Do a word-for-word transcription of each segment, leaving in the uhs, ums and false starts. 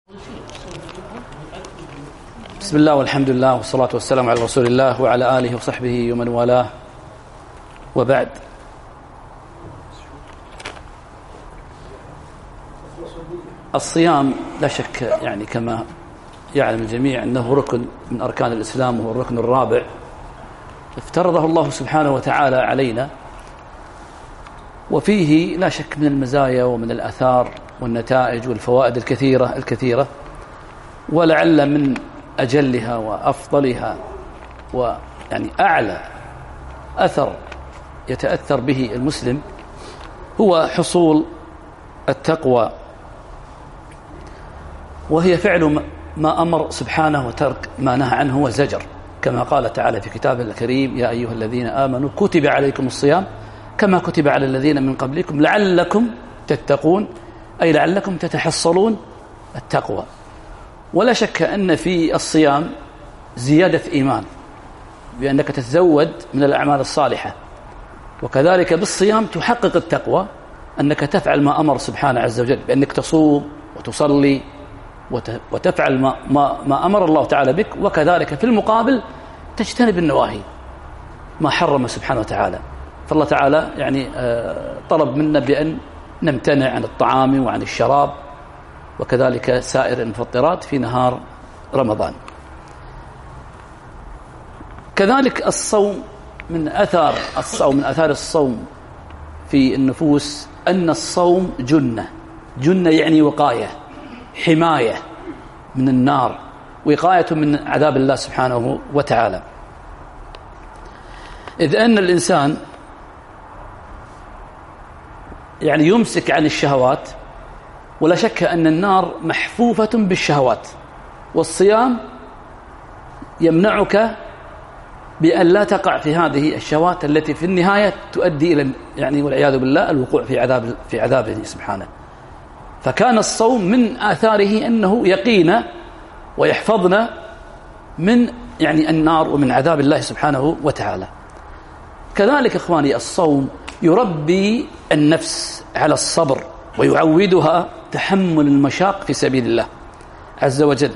بسم الله والحمد لله والصلاة والسلام على رسول الله وعلى آله وصحبه ومن والاه، وبعد. الصيام لا شك يعني كما يعلم الجميع أنه ركن من أركان الإسلام، وهو الركن الرابع افترضه الله سبحانه وتعالى علينا، وفيه لا شك من المزايا ومن الآثار والنتائج والفوائد الكثيرة الكثيرة ولعل من أجلها وأفضلها ويعني أعلى أثر يتأثر به المسلم هو حصول التقوى، وهي فعل ما أمر سبحانه وترك ما نهى عنه وزجر، كما قال تعالى في كتابه الكريم: يا أيها الذين آمنوا كتب عليكم الصيام كما كتب على الذين من قبلكم لعلكم تتقون، أي لعلكم تتحصلون التقوى. ولا شك أن في الصيام زيادة إيمان بأنك تتزود من الأعمال الصالحة، وكذلك بالصيام تحقق التقوى أنك تفعل ما أمر سبحانه عز وجل، بأنك تصوم وتصلي وتفعل ما, ما, ما أمر الله تعالى بك، وكذلك في المقابل تجتنب النواهي ما حرم سبحانه وتعالى. فالله تعالى يعني طلب منا بأن نمتنع عن الطعام وعن الشراب وكذلك سائر المفطرات في نهار رمضان. كذلك الصوم من أثار الصوم من أثار الصوم في النفوس أن الصوم جنة جنة يعني وقاية، حماية من النار، وقاية من عذاب الله سبحانه وتعالى. إذ أن الإنسان يعني يمسك عن الشهوات، ولا شك أن النار محفوفة بالشهوات، والصيام يمنعك بأن لا تقع في هذه الشهوات التي في النهاية تؤدي إلى يعني والعياذ بالله الوقوع في عذاب في عذابه سبحانه. فكان الصوم من آثاره أنه يقينا ويحفظنا من يعني النار ومن عذاب الله سبحانه وتعالى. كذلك إخواني الصوم يربي النفس على الصبر ويعودها تحمل المشاق في سبيل الله عز وجل.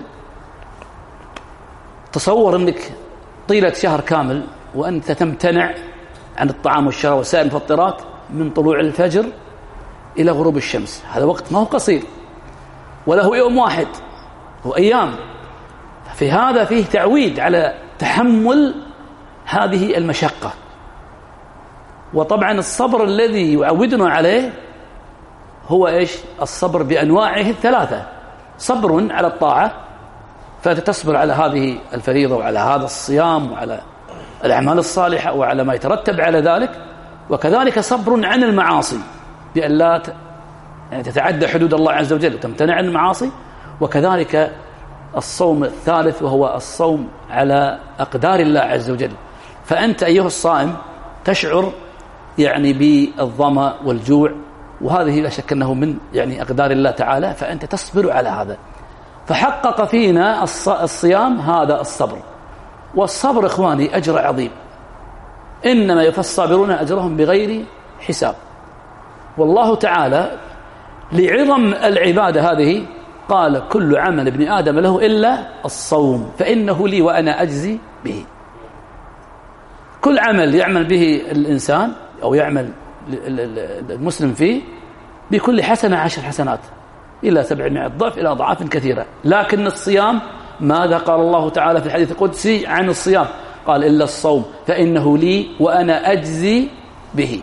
تصور أنك طيلة شهر كامل وأنت تمتنع عن الطعام والشراب وسائر المفطرات من طلوع الفجر إلى غروب الشمس، هذا وقت ما هو قصير ولا هو يوم واحد، هو أيام. في هذا فيه تعويد على تحمل هذه المشقة. وطبعا الصبر الذي يعودنا عليه هو إيش؟ الصبر بأنواعه الثلاثة: صبر على الطاعة، فتصبر على هذه الفريضة وعلى هذا الصيام وعلى الأعمال الصالحة وعلى ما يترتب على ذلك، وكذلك صبر عن المعاصي بأن لا يعني تتعدى حدود الله عز وجل وتمتنع عن المعاصي، وكذلك الصوم الثالث وهو الصوم على أقدار الله عز وجل. فأنت أيها الصائم تشعر يعني بالظمأ والجوع، وهذه لا شك أنه من يعني أقدار الله تعالى، فأنت تصبر على هذا. فحقق فينا الصيام هذا الصبر، والصبر إخواني أجر عظيم، إنما يوفى الصابرون أجرهم بغير حساب. والله تعالى لعظم العبادة هذه قال: كل عمل ابن آدم له إلا الصوم فإنه لي وأنا أجزي به. كل عمل يعمل به الإنسان أو يعمل المسلم فيه بكل حسنة عشر حسنات إلى سبعمائة ضعف إلى أضعاف كثيرة. لكن الصيام ماذا قال الله تعالى في الحديث القدسي عن الصيام؟ قال: إلا الصوم فإنه لي وأنا أجزي به.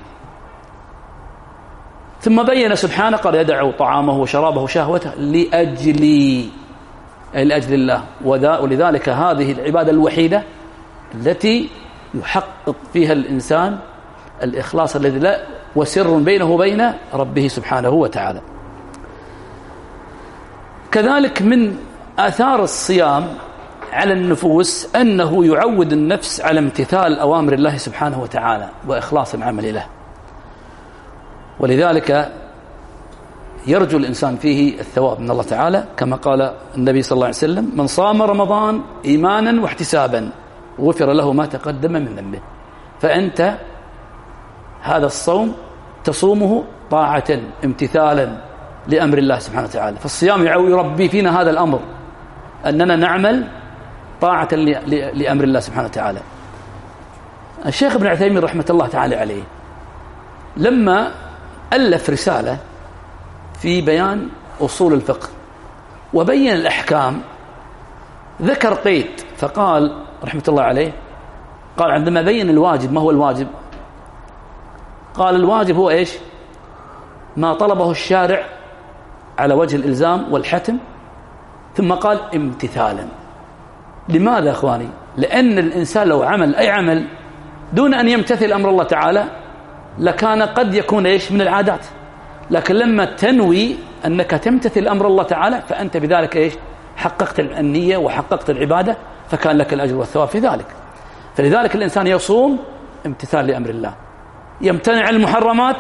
ثم بين سبحانه قال: يدعو طعامه وشرابه شهوته لأجلي، أي لأجل الله. ولذلك هذه العبادة الوحيدة التي يحقق فيها الإنسان الإخلاص الذي لا وسر بينه وبين ربه سبحانه وتعالى. كذلك من آثار الصيام على النفوس أنه يعود النفس على امتثال أوامر الله سبحانه وتعالى وإخلاص العمل له، ولذلك يرجو الإنسان فيه الثواب من الله تعالى، كما قال النبي صلى الله عليه وسلم: من صام رمضان إيمانا واحتسابا غفر له ما تقدم من ذنبه. فأنت هذا الصوم تصومه طاعة امتثالا لأمر الله سبحانه وتعالى. فالصيام يربي فينا هذا الأمر، أننا نعمل طاعة لأمر الله سبحانه وتعالى. الشيخ ابن عثيمين رحمة الله تعالى عليه لما ألف رسالة في بيان أصول الفقه وبين الأحكام ذكر قيد، فقال رحمة الله عليه، قال عندما بين الواجب، ما هو الواجب؟ قال الواجب هو إيش؟ ما طلبه الشارع على وجه الإلزام والحتم، ثم قال امتثالا. لماذا أخواني؟ لأن الإنسان لو عمل أي عمل دون أن يمتثل أمر الله تعالى لكان قد يكون إيش؟ من العادات، لكن لما تنوي أنك تمتثل أمر الله تعالى فأنت بذلك إيش؟ حققت النية وحققت العبادة، فكان لك الأجر والثواب في ذلك. فلذلك الإنسان يصوم امتثال لأمر الله، يمتنع المحرمات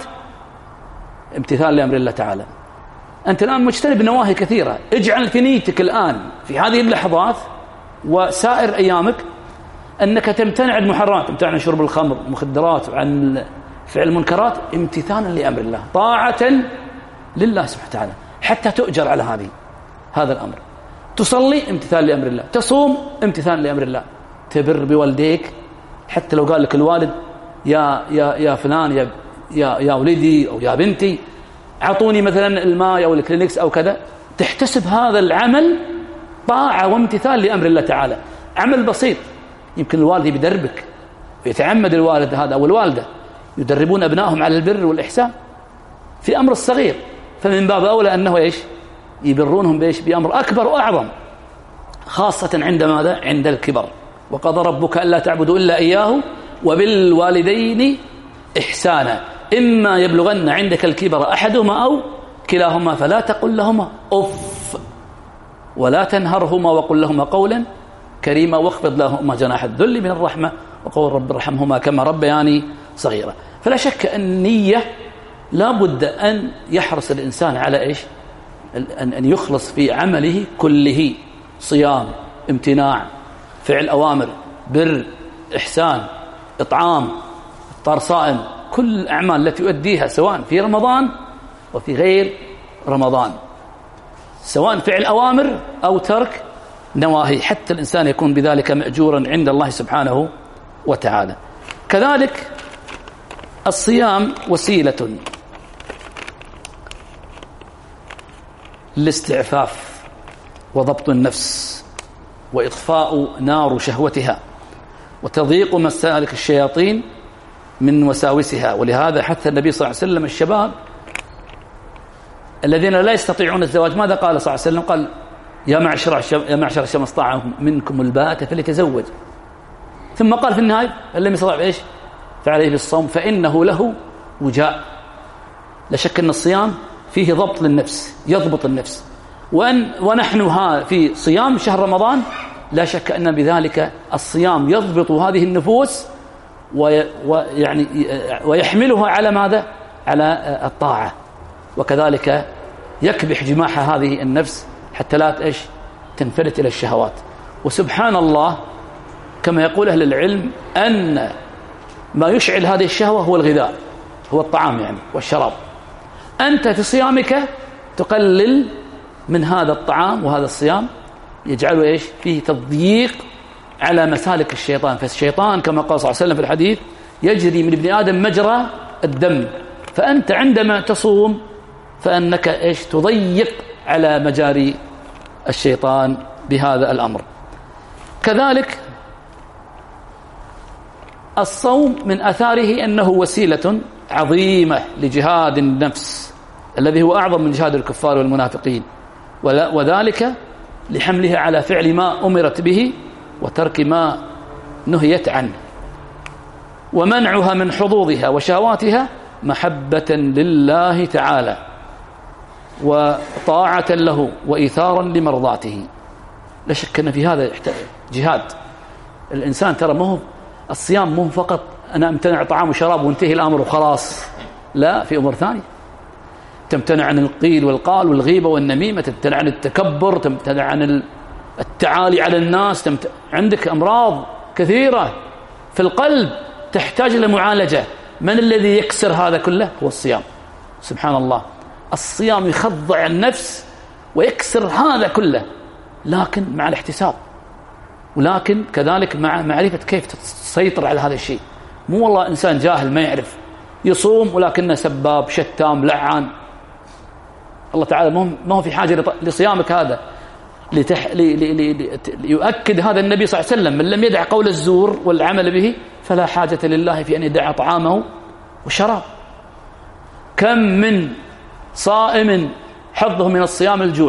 امتثال لأمر الله تعالى. أنت الآن مجتنب نواهي كثيرة، اجعل في نيتك الآن في هذه اللحظات وسائر أيامك أنك تمتنع المحرمات، تمتنع عن شرب الخمر المخدرات وعن فعل المنكرات امتثالا لأمر الله، طاعة لله سبحانه وتعالى، حتى تؤجر على هذه هذا الأمر. تصلي امتثال لأمر الله، تصوم امتثال لأمر الله، تبر بوالديك حتى لو قال لك الوالد يا يا يا فلان يا يا يا ولدي أو يا بنتي أعطوني مثلا الماء أو الكلينكس أو كذا، تحتسب هذا العمل طاعة وامتثال لأمر الله تعالى. عمل بسيط، يمكن الوالد يدربك ويتعمد الوالد هذا أو الوالدة يدربون أبنائهم على البر والإحسان في أمر الصغير، فمن باب أولى أنه إيش؟ يبرونهم بإيش؟ بأمر أكبر وأعظم، خاصة عند ماذا؟ عند الكبر. وقضى ربك ألا تعبدوا إلا إياه وبالوالدين إحسانا إما يبلغن عندك الكبر أحدهما أو كلاهما فلا تقل لهما أف ولا تنهرهما وقل لهما قولا كريما واخفض لهما جناح الذل من الرحمة وقول رب ارحمهما كما ربياني صغيرة. فلا شك أن النية لا بد أن يحرص الإنسان على إيش؟ أن يخلص في عمله كله، صيام، امتناع، فعل أوامر، بر، إحسان، إطعام، إفطار صائم، كل الأعمال التي يؤديها سواء في رمضان وفي غير رمضان، سواء فعل أوامر أو ترك نواهي، حتى الإنسان يكون بذلك مأجورا عند الله سبحانه وتعالى. كذلك الصيام وسيلة للاستعفاف وضبط النفس وإطفاء نار شهوتها وتضييق مسالك الشياطين من وساوسها. ولهذا حث النبي صلى الله عليه وسلم الشباب الذين لا يستطيعون الزواج، ماذا قال صلى الله عليه وسلم؟ قال يا معشر يا معشر الشباب استطاع منكم الباءة فليتزوج، ثم قال في النهاية لم يستطع ايش؟ فعليه بالصوم فإنه له وجاء. لا شك أن الصيام فيه ضبط للنفس، يضبط النفس، وأن ونحن ها في صيام شهر رمضان لا شك أن بذلك الصيام يضبط هذه النفوس ويعني ويحملها على ماذا؟ على الطاعة، وكذلك يكبح جماح هذه النفس حتى لا ايش؟ تنفلت إلى الشهوات. وسبحان الله كما يقول أهل العلم أن ما يشعل هذه الشهوة هو الغذاء، هو الطعام يعني والشراب. أنت في صيامك تقلل من هذا الطعام وهذا الصيام يجعله إيش؟ فيه تضييق على مسالك الشيطان. فالشيطان كما قال صلى الله عليه وسلم في الحديث يجري من ابن آدم مجرى الدم، فأنت عندما تصوم فأنك إيش؟ تضيق على مجاري الشيطان بهذا الأمر. كذلك الصوم من أثاره أنه وسيلة عظيمة لجهاد النفس الذي هو أعظم من جهاد الكفار والمنافقين، وذلك لحملها على فعل ما أمرت به وترك ما نهيت عنه، ومنعها من حظوظها وشهواتها محبة لله تعالى وطاعة له وإيثارا لمرضاته. لا شك أن في هذا جهاد. الإنسان ترى ما هو الصيام مو فقط أنا أمتنع طعام وشراب وانتهي الأمر وخلاص، لا، في أمور ثانية. تمتنع عن القيل والقال والغيبة والنميمة، تمتنع عن التكبر، تمتنع عن التعالي على الناس، تمتنع. عندك أمراض كثيرة في القلب تحتاج إلى معالجة. من الذي يكسر هذا كله؟ هو الصيام. سبحان الله. الصيام يخضع النفس ويكسر هذا كله، لكن مع الاحتساب، ولكن كذلك مع معرفة كيف تسيطر على هذا الشيء. مو والله إنسان جاهل ما يعرف يصوم ولكنه سباب شتام لعان. الله تعالى ما هو في حاجة لصيامك هذا لتح... لي... لي... لي... ليؤكد هذا النبي صلى الله عليه وسلم: من لم يدع قول الزور والعمل به فلا حاجة لله في أن يدع طعامه وشراب. كم من صائم حظه من الصيام الجوع،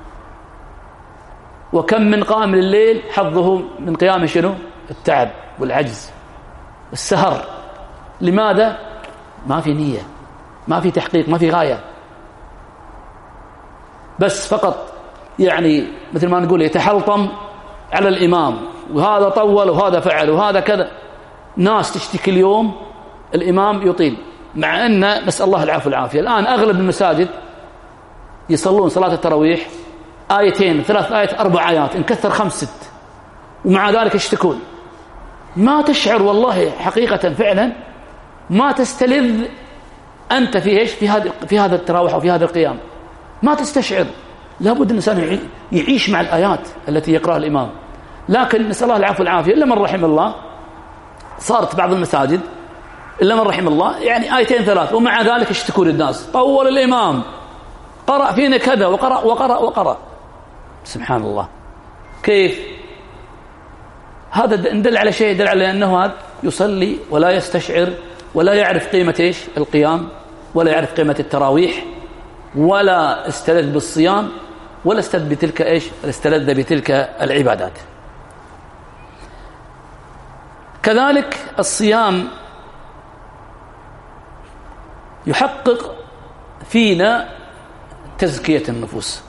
وكم من قائم الليل حظه من قيام شنو؟ التعب والعجز والسهر. لماذا؟ ما في نية، ما في تحقيق، ما في غاية، بس فقط يعني مثل ما نقول يتحلطم على الإمام، وهذا طول وهذا فعل وهذا كذا. ناس تشتكي اليوم الإمام يطيل، مع أن نسأل الله العافية والعافية الآن أغلب المساجد يصلون صلاة التراويح آيتين ثلاث آيات أربع آيات إن كثر خمس ست، ومع ذلك يشتكون. ما تشعر والله حقيقة فعلا ما تستلذ أنت في إيش في هذا في هذا التراويح أو في هذا القيام، ما تستشعر. لابد الإنسان يعيش مع الآيات التي يقرأها الإمام. لكن نسأل الله العافية والعافية إلا من رحم الله، صارت بعض المساجد إلا من رحم الله يعني آيتين ثلاث، ومع ذلك يشتكون الناس: طول الإمام، قرأ فينا كذا وقرأ وقرأ وقرأ. سبحان الله. كيف هذا؟ ندل على شيء، يدل على أنه هذا يصلي ولا يستشعر ولا يعرف قيمة إيش القيام، ولا يعرف قيمة التراويح، ولا استلذ بالصيام، ولا استلذ بتلك إيش استلذ بتلك العبادات. كذلك الصيام يحقق فينا تزكية النفوس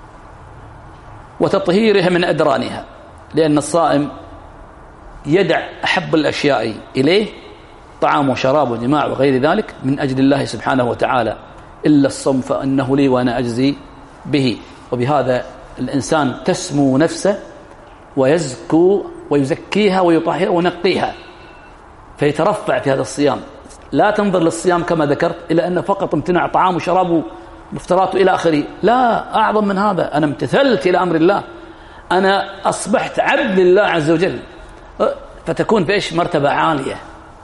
وتطهيرها من أدرانها، لأن الصائم يدع أحب الأشياء إليه طعام وشراب وجماع وغير ذلك من أجل الله سبحانه وتعالى، إلا الصوم فإنه لي وأنا أجزي به. وبهذا الإنسان تسمو نفسه ويزكو ويزكيها ويطهر وينقيها، فيترفع في هذا الصيام. لا تنظر للصيام كما ذكرت إلى أنه فقط امتناع طعام وشراب مفترات إلى آخره، لا، أعظم من هذا. أنا امتثلت إلى أمر الله، أنا أصبحت عبد لله عز وجل، فتكون في إيش مرتبة عالية.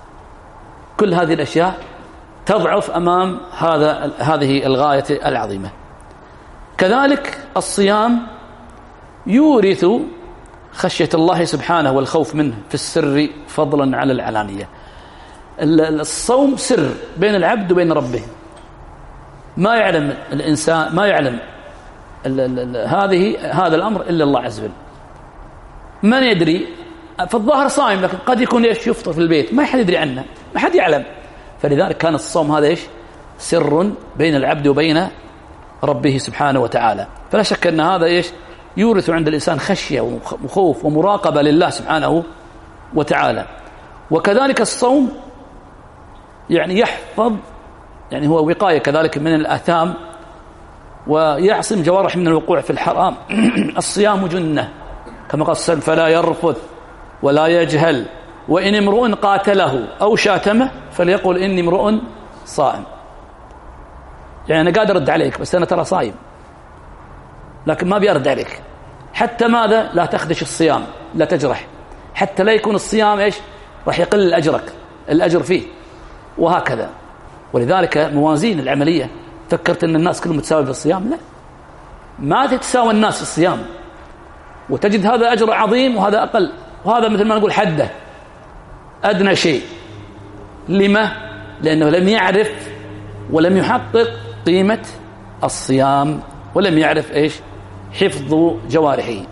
كل هذه الأشياء تضعف أمام هذا هذه الغاية العظيمة. كذلك الصيام يورث خشية الله سبحانه والخوف منه في السر فضلا على العلانية. الصوم سر بين العبد وبين ربه، ما يعلم الإنسان ما يعلم هذه هذا الأمر إلا الله عز وجل. من يدري؟ في الظاهر صائم، لكن قد يكون ايش يفطر في البيت، ما حد يدري عنه، ما حد يعلم. فلذلك كان الصوم هذا ايش سر بين العبد وبين ربه سبحانه وتعالى. فلا شك أن هذا ايش يورث عند الإنسان خشية وخوف ومراقبة لله سبحانه وتعالى. وكذلك الصوم يعني يحفظ، يعني هو وقاية كذلك من الآثام، ويعصم جوارح من الوقوع في الحرام. الصيام جنة كما قال السلام: فلا يرفث ولا يجهل، وإن امرؤ قاتله أو شاتمه فليقل إني امرؤ صائم. يعني أنا قادر أرد عليك بس أنا ترى صايم، لكن ما بيرد عليك. حتى ماذا؟ لا تخدش الصيام، لا تجرح، حتى لا يكون الصيام إيش راح يقل أجرك الأجر فيه، وهكذا. ولذلك موازين العملية، فكرت أن الناس كلهم متساوي في الصيام؟ لا، ما تتساوى الناس في الصيام، وتجد هذا أجر عظيم وهذا أقل، وهذا مثل ما نقول حده أدنى شيء. لما؟ لأنه لم يعرف ولم يحقق قيمة الصيام، ولم يعرف إيش حفظ جوارحه.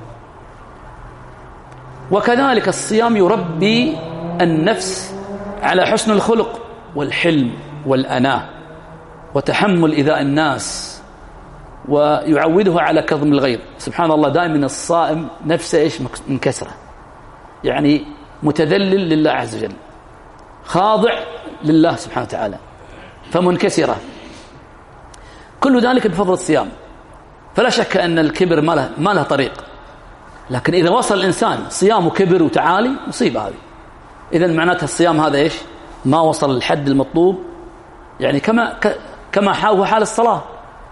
وكذلك الصيام يربي النفس على حسن الخلق والحلم والأناة وتحمل إيذاء الناس، ويعوده على كظم الغيظ. سبحان الله، دائما الصائم نفسه إيش منكسرة، يعني متذلل لله عز وجل، خاضع لله سبحانه وتعالى، فمنكسرة. كل ذلك بفضل الصيام. فلا شك أن الكبر ما له, ما له طريق، لكن إذا وصل الإنسان صيامه كبر وتعالي مصيبة هذه. إذن معناتها الصيام هذا إيش ما وصل الحد المطلوب، يعني كما كما حاول حال الصلاة.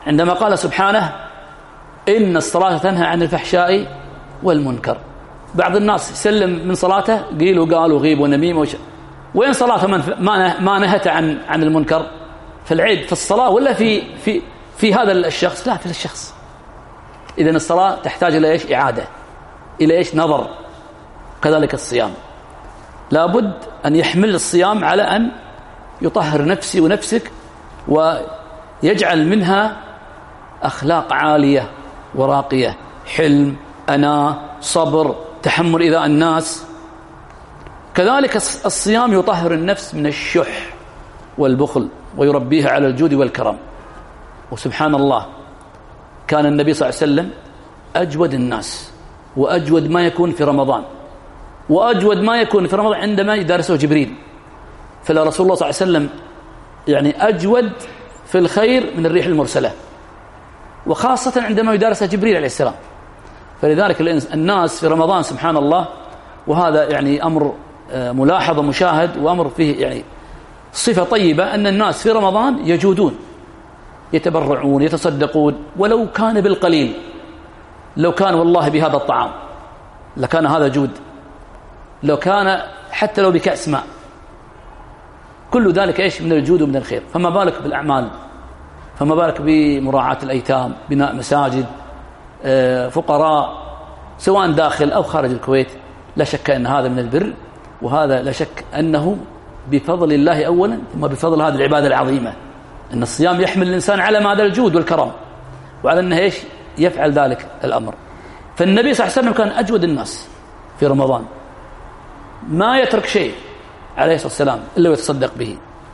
عندما قال سبحانه إن الصلاة تنهى عن الفحشاء والمنكر. بعض الناس يسلم من صلاته قيل وقال وغيب ونميم وش... وين صلاته من ما ما نهت عن عن المنكر؟ في العيد في الصلاة ولا في في في هذا الشخص؟ لا، في الشخص. إذن الصلاة تحتاج إلى إيش؟ إعادة، إلى إيش؟ نظر. كذلك الصيام لابد أن يحمل الصيام على أن يطهر نفسي ونفسك ويجعل منها أخلاق عالية وراقية، حلم، أناة، صبر، تحمل إذاء الناس. كذلك الصيام يطهر النفس من الشح والبخل ويربيها على الجود والكرم. وسبحان الله كان النبي صلى الله عليه وسلم أجود الناس وأجود ما يكون في رمضان، وأجود ما يكون في رمضان عندما يدارسه جبريل. فلا رسول الله صلى الله عليه وسلم يعني أجود في الخير من الريح المرسلة، وخاصة عندما يدارسه جبريل عليه السلام. فلذلك الناس في رمضان سبحان الله، وهذا يعني أمر ملاحظ ومشاهد وأمر فيه يعني صفة طيبة، أن الناس في رمضان يجودون، يتبرعون، يتصدقون، ولو كان بالقليل. لو كان والله بهذا الطعام لكان هذا جود، لو كان حتى لو بكأس ماء، كل ذلك إيش؟ من الجود ومن الخير. فما بالك بالأعمال، فما بالك بمراعاة الأيتام، بناء مساجد، فقراء سواء داخل أو خارج الكويت. لا شك أن هذا من البر، وهذا لا شك أنه بفضل الله أولا، ثم بفضل هذه العبادة العظيمة، أن الصيام يحمل الإنسان على هذا الجود والكرم، وعلى أنه إيش؟ يفعل ذلك الأمر. فالنبي صلى الله عليه وسلم كان أجود الناس في رمضان، ما يترك شيء عليه الصلاة والسلام إلا ويتصدق به.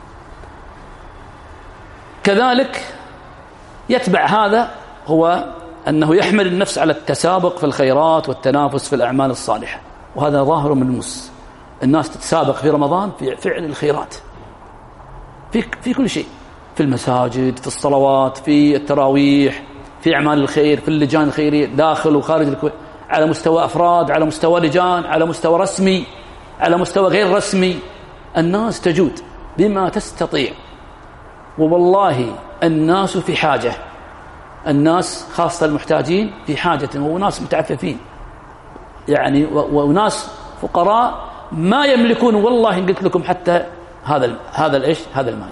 كذلك يتبع هذا هو أنه يحمل النفس على التسابق في الخيرات والتنافس في الأعمال الصالحة، وهذا ظاهر من المس. الناس تتسابق في رمضان في فعل الخيرات في في كل شيء، في المساجد، في الصلوات، في التراويح، في أعمال الخير، في اللجان الخيرية داخل وخارج الكويت، على مستوى أفراد، على مستوى لجان، على مستوى رسمي، على مستوى غير رسمي. الناس تجود بما تستطيع، ووالله الناس في حاجة، الناس خاصة المحتاجين في حاجة، وناس متعففين يعني، وناس فقراء ما يملكون والله إن قلت لكم حتى هذا هذا الإيش هذا الماء.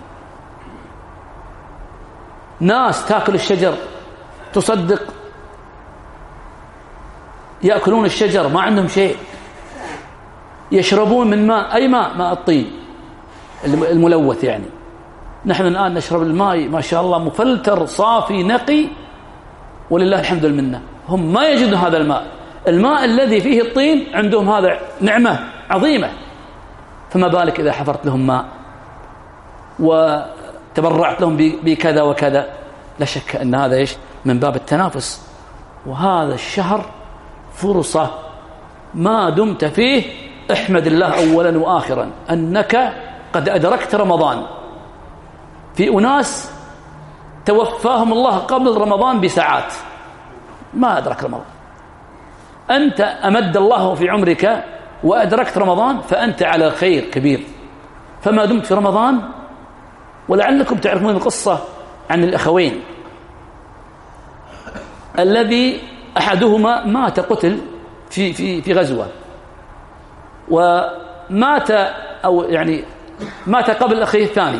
ناس تأكل الشجر، تصدق يأكلون الشجر ما عندهم شيء، يشربون من ماء، أي ماء؟ ماء الطين الملوث يعني. نحن الآن نشرب الماء ما شاء الله مفلتر صافي نقي ولله الحمد والمنة. هم ما يجدون هذا الماء، الماء الذي فيه الطين عندهم هذا نعمة عظيمة، فما بالك إذا حفرت لهم ماء وتبرعت لهم بكذا وكذا. لا شك أن هذا إيش؟ من باب التنافس. وهذا الشهر فرصة ما دمت فيه احمد الله أولا وآخرا أنك قد أدركت رمضان. في أناس توفاهم الله قبل رمضان بساعات ما أدرك رمضان، أنت أمد الله في عمرك وأدركت رمضان، فأنت على خير كبير. فما دمت في رمضان، ولعلكم تعرفون القصة عن الأخوين الذي أحدهما مات قتل في في في غزوة، ومات أو يعني مات قبل أخيه الثاني.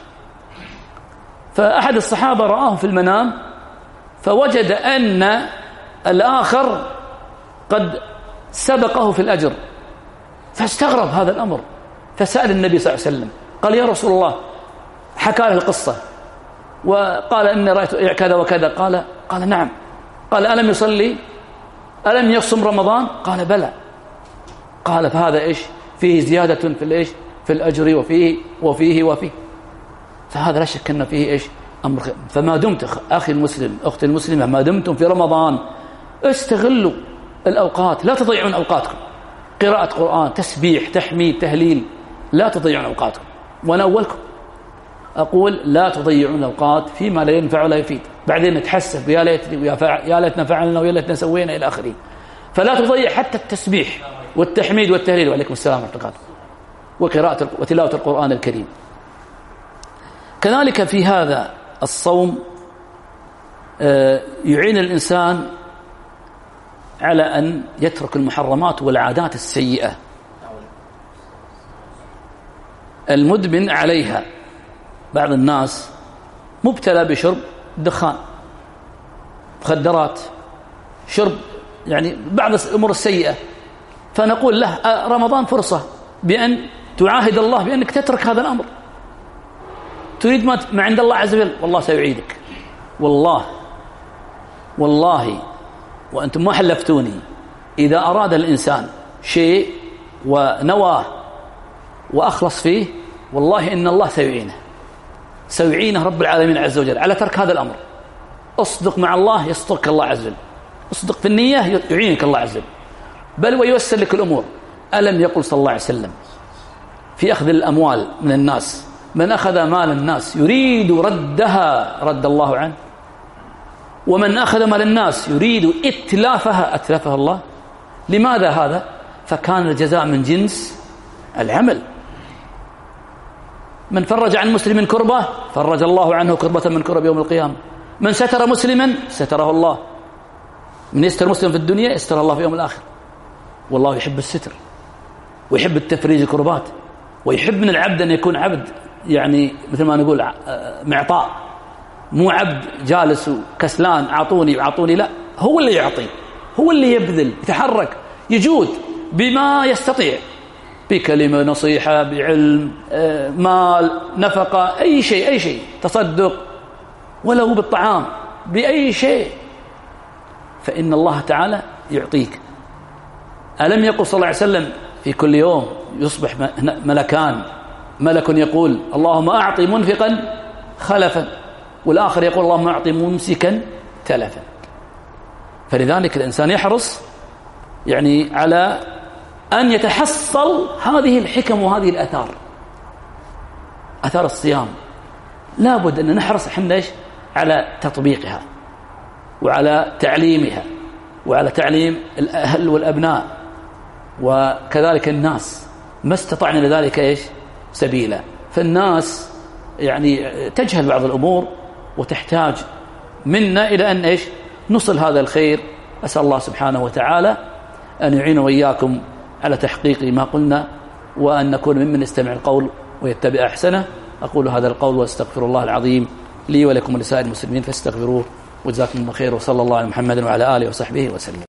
فأحد الصحابة رآه في المنام فوجد أن الآخر قد سبقه في الأجر، فاستغرب هذا الأمر، فسأل النبي صلى الله عليه وسلم قال يا رسول الله، حكى له القصة وقال إني رأيت كذا وكذا. قال قال نعم. قال ألم يصلي؟ ألم يصم رمضان؟ قال بلى. قال فهذا إيش؟ فيه زيادة في الإيش؟ في الأجر، وفيه وفيه وفيه. فهذا لا شك أن فيه إيش؟ أمر خير. فما دمت أخي المسلم، أختي المسلمة، ما دمتم في رمضان استغلوا الأوقات، لا تضيعون أوقاتكم. قراءة قرآن، تسبيح، تحميد، تهليل، لا تضيعون أوقاتكم. وأنا أولكم أقول لا تضيعون الأوقات فيما لا ينفع ولا يفيد، بعدين نتحسف يا ليت يا ليتنا فعلنا ويا ليتنا سوينا إلى آخره. فلا تضيع حتى التسبيح والتحميد والتهليل، وعليكم السلام ورحمة الله، وقراءة وتلاوة القرآن الكريم. كذلك في هذا الصوم يعين الإنسان على أن يترك المحرمات والعادات السيئة. المدمن عليها، بعض الناس مبتلى بشرب دخان، مخدرات، شرب يعني بعض الأمور السيئة، فنقول له رمضان فرصة بأن تعاهد الله بأنك تترك هذا الأمر. تريد ما عند الله عز وجل، والله سيعيدك. والله والله وأنتم ما حلفتوني، إذا أراد الإنسان شيء ونواه وأخلص فيه، والله إن الله سيعينه، سيعينه رب العالمين عز وجل على ترك هذا الأمر. اصدق مع الله يصدقك الله عز وجل، اصدق في النية يعينك الله عز وجل، بل وييسر لك الأمور. ألم يقل صلى الله عليه وسلم في أخذ الأموال من الناس: من أخذ مال الناس يريد ردها رد الله عنه، ومن أخذ مال الناس يريد إتلافها أتلفها الله. لماذا هذا؟ فكان الجزاء من جنس العمل. من فرج عن مسلم كربة فرج الله عنه كربة من كرب يوم القيامة. من ستر مسلما ستره الله. من يستر مسلم في الدنيا يستر الله في يوم الآخر. والله يحب الستر ويحب التفريج الكربات، ويحب من العبد أن يكون عبد يعني مثل ما نقول معطاء، مو عبد جالس وكسلان أعطوني وأعطوني، لا، هو اللي يعطي، هو اللي يبذل، يتحرك، يجود بما يستطيع، بكلمة، نصيحة، بعلم، مال، نفقة، أي شيء أي شيء، تصدق ولو بالطعام، بأي شيء، فإن الله تعالى يعطيك. ألم يقل صلى الله عليه وسلم في كل يوم يصبح ملكان، ملك يقول اللهم أعطي منفقا خلفا، والآخر يقول اللهم أعطي ممسكا تلفا. فلذلك الإنسان يحرص يعني على أن يتحصل هذه الحكم وهذه الآثار، آثار الصيام. لابد أن نحرص احنا ايش على تطبيقها وعلى تعليمها وعلى تعليم الأهل والأبناء وكذلك الناس، ما استطعنا لذلك ايش سبيلا. فالناس يعني تجهل بعض الأمور وتحتاج منا إلى أن ايش نصل هذا الخير. أسأل الله سبحانه وتعالى أن يعين وإياكم على تحقيق ما قلنا، وأن نكون ممن يستمع القول ويتبع أحسنه. أقول هذا القول واستغفر الله العظيم لي ولكم ولسائر المسلمين فاستغفروه، وجزاكم الله خير، وصلى الله على محمد وعلى آله وصحبه وسلم.